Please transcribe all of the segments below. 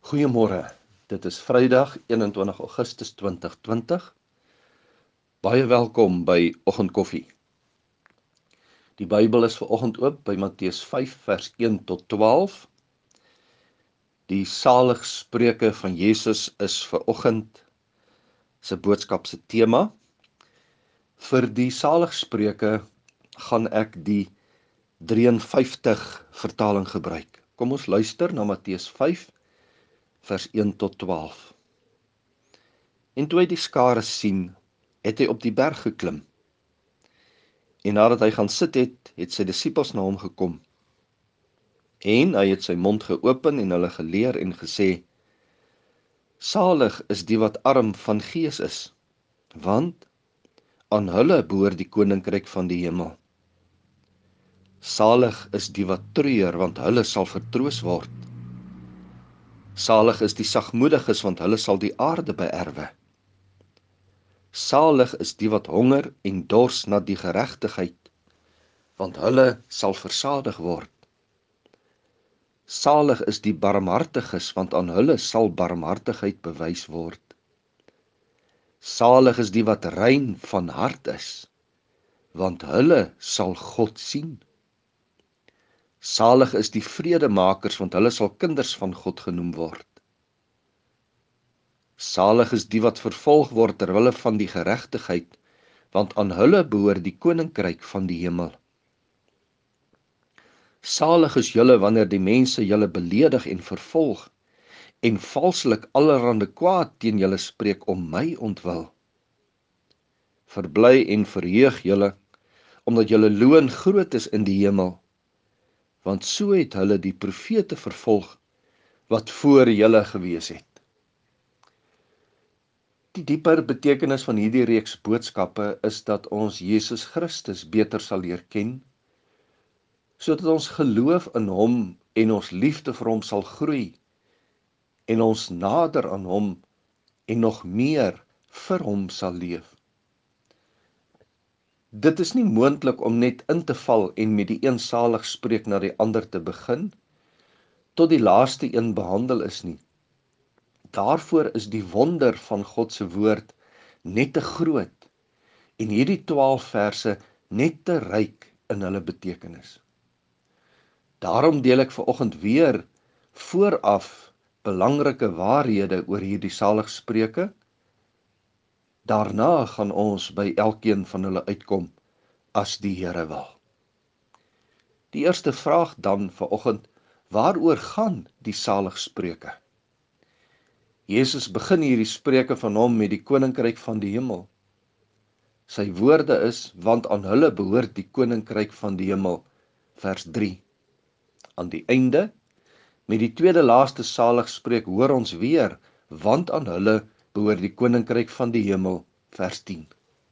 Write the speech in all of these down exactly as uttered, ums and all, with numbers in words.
Goeiemôre, dit is Vrydag eenentwintig Augustus twintig twintig. Baie welkom by Oggendkoffie. Die Bybel is vanoggend oop by Matteus vyf vers een tot twaalf. Die saligspreuke van Jesus is vanoggend se boodskap se tema. Vir die saligspreuke gaan ek die drieënvyftig vertaling gebruik. Kom ons luister na Matteus vyf vers een tot twaalf. En toe hy die skare sien, het hy op die berg geklim. En nadat hy gaan sit het, het sy disippels na hom gekom. En hy het sy mond geopen en hulle geleer en gesê: Salig is die wat arm van gees is, want aan hulle behoort die koninkryk van die hemel. Salig is die wat treur, want hulle sal vertroos word. Salig is die sagmoediges, want hulle sal die aarde beerwe. Salig is die wat honger en dors na die geregtigheid, want hulle sal versadig word. Salig is die barmhartiges, want aan hulle sal barmhartigheid bewys word. Salig is die wat rein van hart is, want hulle sal God sien. Salig is die vredemakers, want hulle sal kinders van God genoem word. Salig is die wat vervolg word ter wille van die geregtigheid, want aan hulle behoort die koninkryk van die hemel. Salig is julle wanneer die mense julle beledig en vervolg, en valslik allerhande kwaad teen julle spreek om my ontwil. Verbly en verheug julle, omdat julle loon groot is in die hemel, want so het hulle die profete vervolg, wat voor julle gewees het. Die dieper betekenis van hierdie reeks boodskappe is dat ons Jesus Christus beter sal leer ken, sodat ons geloof in hom en ons liefde vir hom sal groei, en ons nader aan hom en nog meer vir hom sal leef. Dit is nie moontlik om net in te val en met die een saligspreuk na die ander te begin, tot die laaste een behandel is nie. Daarvoor is die wonder van God se woord net te groot en hierdie twaalf verse net te ryk in hulle betekenis. Daarom deel ek vanoggend weer vooraf belangrike waarhede oor hierdie saligspreuke. Daarna gaan ons by elkeen van hulle uitkom as die Here wil. Die eerste vraag dan vanoggend: waaroor gaan die saligspreuke? Jesus begin hierdie spreuke van hom met die koninkryk van die hemel. Sy woorde is: want aan hulle behoort die koninkryk van die hemel, vers drie. Aan die einde, met die tweede laaste saligspreuk, hoor ons weer: want aan hulle behoort die koninkryk van die hemel, vers tien.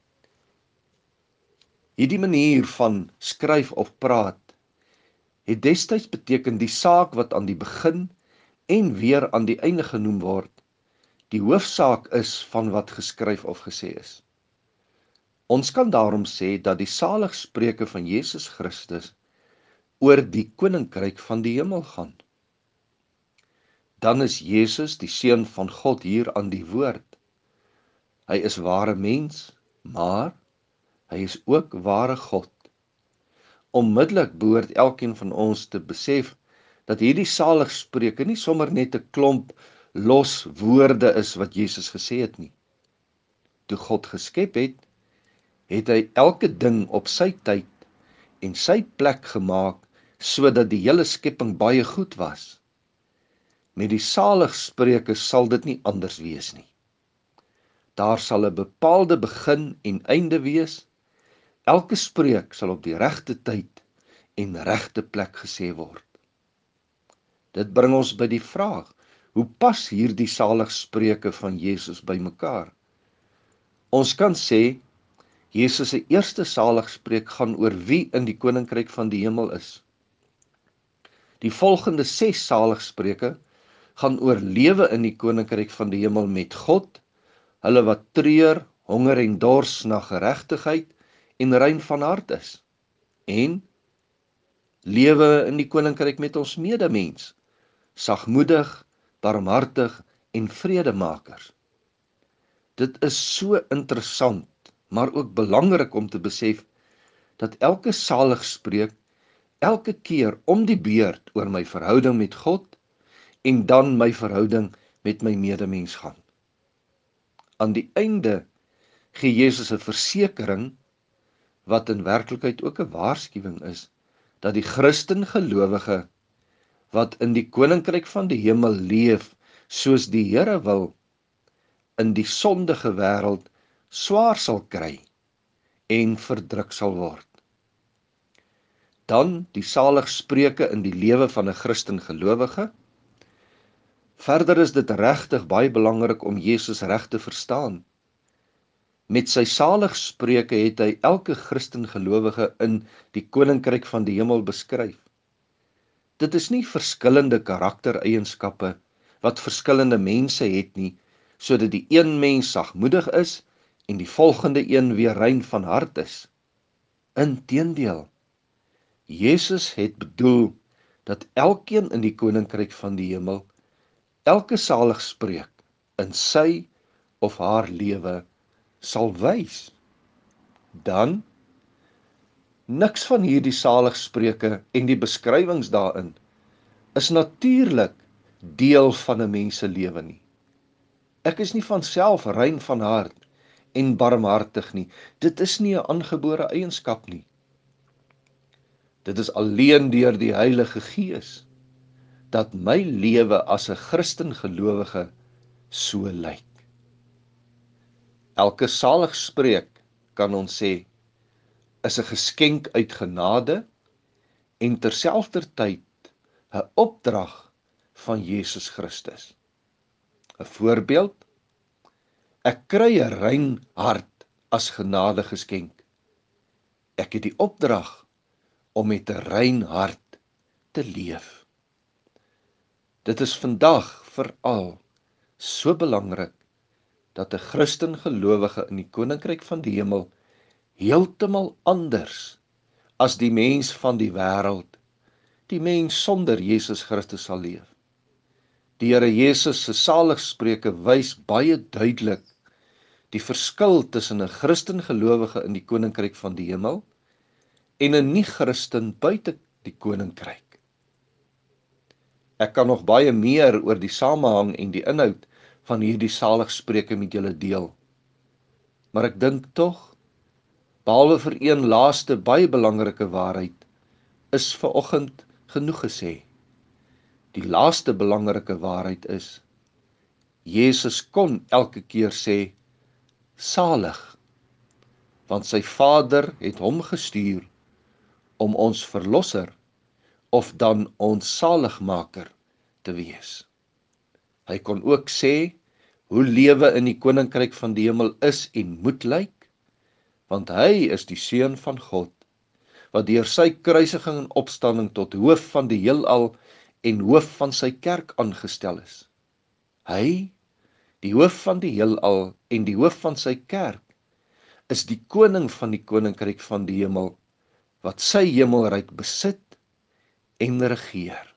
Hierdie manier van skryf of praat het destyds beteken die saak wat aan die begin en weer aan die einde genoem word, die hoofsaak is van wat geskryf of gesê is. Ons kan daarom sê dat die saligspreuke van Jesus Christus oor die koninkryk van die hemel gaan. Dan is Jesus, die Seun van God, hier aan die woord. Hy is ware mens, maar hy is ook ware God. Onmiddellik behoort elkeen van ons te besef dat hierdie saligspreuke nie sommer net 'n klomp los woorde is wat Jesus gesê het nie. Toe God geskep het, het hy elke ding op sy tyd en sy plek gemaak, sodat die hele skepping baie goed was. Met die saligspreuke sal dit nie anders wees nie. Daar sal 'n bepaalde begin en einde wees. Elke spreuk sal op die regte tyd en regte plek gesê word. Dit bring ons by die vraag: hoe pas hierdie saligspreuke van Jesus by mekaar? Ons kan sê, Jesus se eerste saligspreuk gaan oor wie in die koninkryk van die hemel is. Die volgende ses saligspreuke gaan oor lewe in die koninkryk van die hemel met God, hulle wat treur, honger en dors na geregtigheid en rein van hart is, en lewe in die koninkryk met ons medemens, sagmoedig, barmhartig en vredemakers. Dit is so interessant, maar ook belangrik om te besef, dat elke saligspreek, elke keer om die beurt oor my verhouding met God, en dan my verhouding met my medemens gaan. Aan die einde gee Jesus 'n versekering, wat in werklikheid ook 'n waarskuwing is, dat die Christen gelowige, wat in die koninkryk van die hemel leef, soos die Here wil, in die sondige wêreld swaar sal kry, en verdruk sal word. Dan die saligspreuke in die lewe van 'n Christen gelowige. Verder is dit regtig baie belangrik om Jesus reg te verstaan. Met sy saligspreuke het hy elke Christen gelowige in die koninkryk van die hemel beskryf. Dit is nie verskillende karaktereienskappe wat verskillende mense het nie, sodat die een mens sagmoedig is en die volgende een weer rein van hart is. Inteendeel, Jesus het bedoel dat elkeen in die koninkryk van die hemel elke saligspreuk in sy of haar lewe sal wys. Dan, niks van hierdie saligspreuke en die beskrywings daarin is natuurlik deel van 'n mens se lewe nie. Ek is nie van self rein van hart en barmhartig nie. Dit is nie 'n aangebore eienskap nie. Dit is alleen deur die Heilige Gees dat my lewe as 'n Christen gelowige so lyk. Elke saligspreuk, kan ons sê, is 'n geskenk uit genade en terselfdertyd 'n opdrag van Jesus Christus. 'n Voorbeeld: ek kry 'n rein hart as genade geskenk. Ek het die opdrag om met 'n rein hart te leef. Dit is vandag veral so belangrik dat 'n Christen gelowige in die koninkryk van die hemel heeltemal anders as die mens van die wêreld, die mens sonder Jesus Christus sal leef. Die Here Jesus se saligspreuke wys baie duidelik die verskil tussen 'n Christen gelowige in die koninkryk van die hemel en 'n nie-Christen buite die koninkryk. Ek kan nog baie meer oor die samehang en die inhoud van hierdie saligspreuke met julle deel. Maar ek dink tog, behalwe vir een laaste baie belangrike waarheid, is vanoggend genoeg gesê. Die laaste belangrike waarheid is, Jesus kon elke keer sê, salig, want sy Vader het hom gestuur om ons verlosser of dan ons saligmaker te wees. Hy kon ook sê hoe lewe in die koninkryk van die hemel is en moet lyk, want hy is die Seun van God, wat deur sy kruisiging en opstanding tot hoof van die heelal en hoof van sy kerk aangestel is. Hy, die hoof van die heelal en die hoof van sy kerk, is die koning van die koninkryk van die hemel, wat sy hemelryk besit en regeer.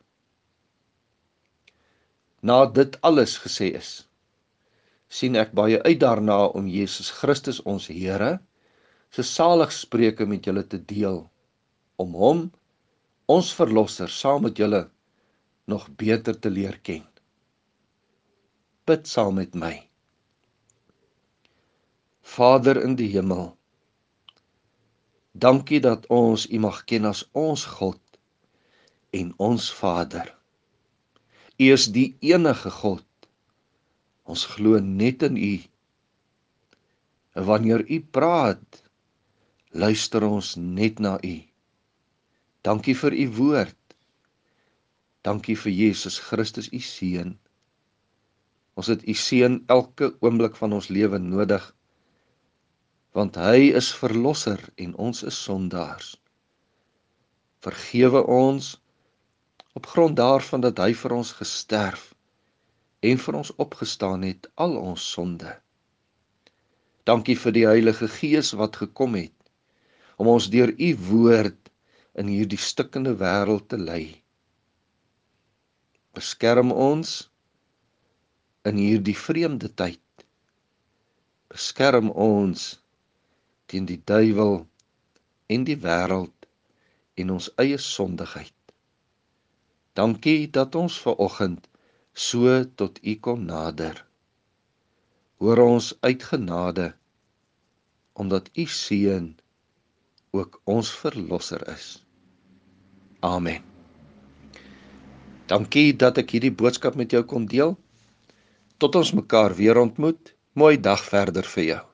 Na dit alles gesê is, sien ek baie uit daarna om Jesus Christus ons Here se saligspreuke met julle te deel, om hom, ons verlosser, saam met julle nog beter te leer ken. Bid saam met my. Vader in die hemel, dankie dat ons U mag ken as ons God en ons Vader. U is die enige God. Ons glo net in U. En wanneer U praat, luister ons net na U. Dankie vir U woord. Dankie vir Jesus Christus, U Seun. Ons het U Seun elke oomblik van ons lewe nodig, want Hy is verlosser en ons is sondaars. Vergewe ons op grond daarvan dat Hy vir ons gesterf en vir ons opgestaan het, al ons sonde. Dankie vir die Heilige Gees wat gekom het, om ons deur U woord in hierdie stikkende wêreld te lei. Beskerm ons in hierdie vreemde tyd. Beskerm ons teen die duiwel en die wêreld en ons eie sondigheid. Dankie dat ons vanoggend so tot U kon nader. Hoor ons uit genade, omdat U Seun ook ons verlosser is. Amen. Dankie dat ek hierdie boodskap met jou kon deel. Tot ons mekaar weer ontmoet. Mooi dag verder vir jou.